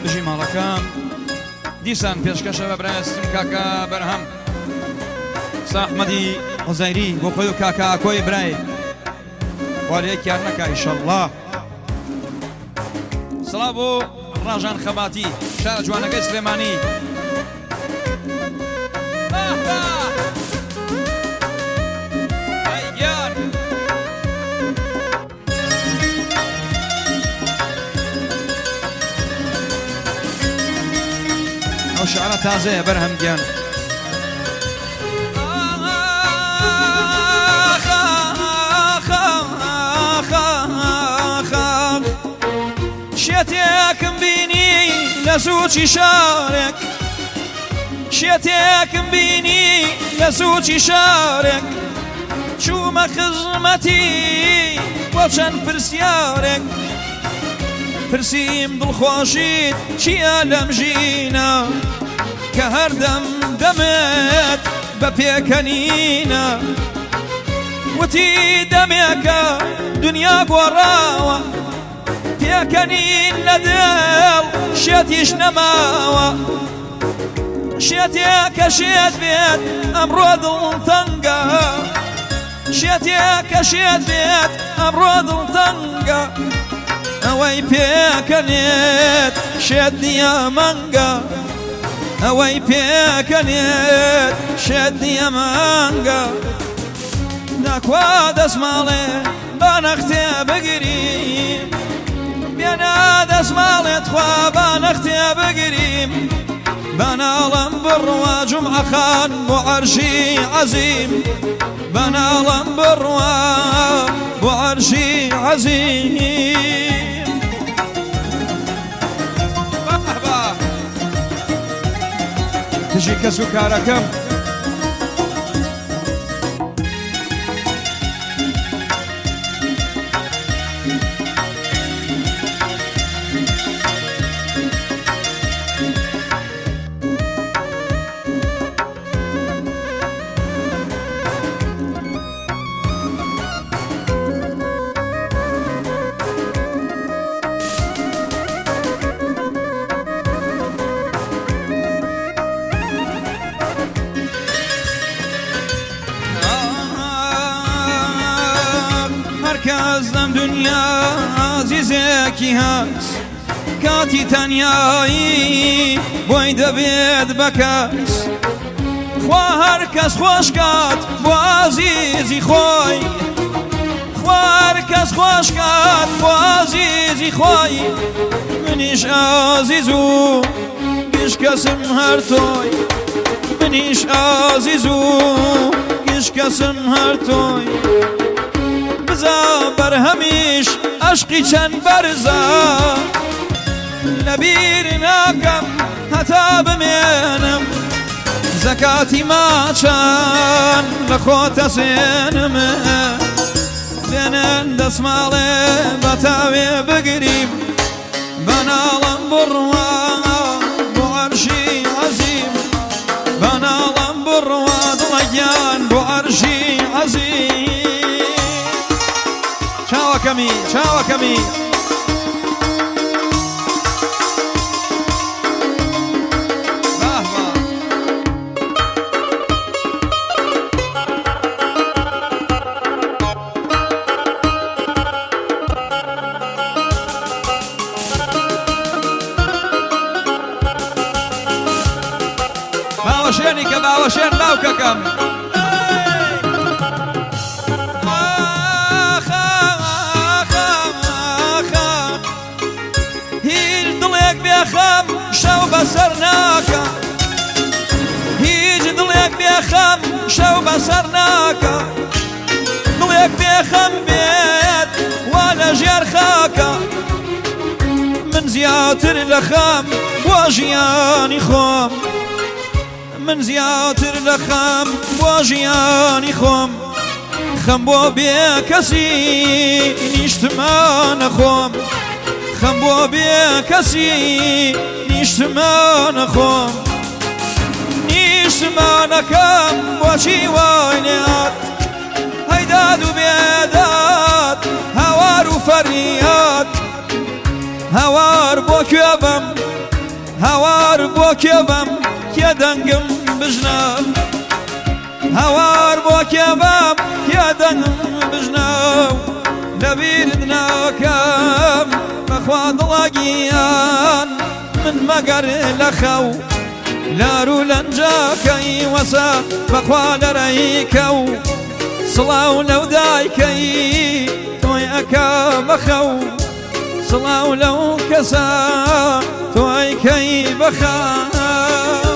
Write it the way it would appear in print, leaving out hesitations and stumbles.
دژی ماڵەکەم دیسان پێشکەشە بە برایستم کاکە بەرهەم ساحمەدی عوزەیری بۆ خۆی و کاکە ئاکۆی برای وارەیەک یار نەکا ئیشەڵڵا. سڵاو بۆ ڕاژان خەباتی شارە جوانەکەی سلێمانی. ئەو شعرە تازەیە بەرهەم گیان. شێتێکم بینی لە سووچی شارێک، شێتێکم بینی لە سووچی شارێک، چوومە خزمەتی بۆ چەند پرسیارێک، پرسیم دڵخۆشیت چییە لەم ژینە کە هەردەم دەمێت بە پێکەنینە، وتی دەمێکە دنیا گۆڕاوە پێکەنین لە دڵ شێتیش نەماوە، شێتێکە شێت بێت ئەمڕۆ دڵتەنگە، شێتێکە شێت بێت ئەمڕۆ دڵتەنگە، ئەوەی پێکەنێت شێت نییە مەنگە، ئەوەی پێکەنێت شێت نییە مەنگە، ناکوا دەسماڵێ با نەختێ بگریم، بێنە دەسماڵێت خوا با نەختێ بگریم، بەناڵم بڕوا جومعە خان بۆ عەرشی عەزیم، بەناڵم بڕوا بۆ عەرشی عەزیم. دژی کەس و کارەکەم کەس لەم دنیا عەزیزێکی هەست، کاتی تەنیایی بۆی دەبێت بە کەس، خوا هەر کەس خۆش کات بۆ عەزیزی خۆی، خوا هەر کەس خۆش کات بۆ عەزیزی خۆی، منیش عەزیز و گشت کەسم هەر تۆی، منیش عەزیز و گشت کەسم هەر تۆی، بزا بەرهەمیش عەشقی چەند بەرزە، لەبیر ناکەم هەتا بمێنم، زەکاتی ماچان لە خۆتە سێنمە، بێنن دەسماڵێ بە تاوێ بگریم، بەناڵم بڕوا بۆ عەرشی عەزیم، بەناڵم بڕوا دڵەگیان بۆ عەرشی عەزیم. چاوەکەمی چاوەکەمی باوەشێنی کە باوەشێن باوکەکەم بێخەم شەو بەسەر ناکە، هیچ دڵێک بێخەم شەو بەسەر ناکە، دڵێک بێخەم بێت وا لە ژێر خاکە، من زیاتر لە خەم بۆ ژیانی خۆم، من زیاتر لە خەم بۆ ژیانی خۆم، خەم بۆ بێ کەسی نیشتمانە خۆم، خەم بۆ بێ کەسی نیشتمانە خۆم، نیشتمانەکەم بۆچی وای لێات، هەیداد و بێداد هەوار و فەریاد، هەوار بۆ کوێ بەم هەوار بۆ کێبەم کێ دەنگم بژنە هەوار بۆ کێبەم کێ دەنگم بژنە لەبیرت ناکەم بەخوا دڵاگیان من مەگەر لە خەو لار و لەنجەکەی وەسە بەخوا لەرەیکە و سڵاو لەو دایکەی تۆی ئەکە بەخەو سڵاو لەو کەسە تۆی کەی بەخەو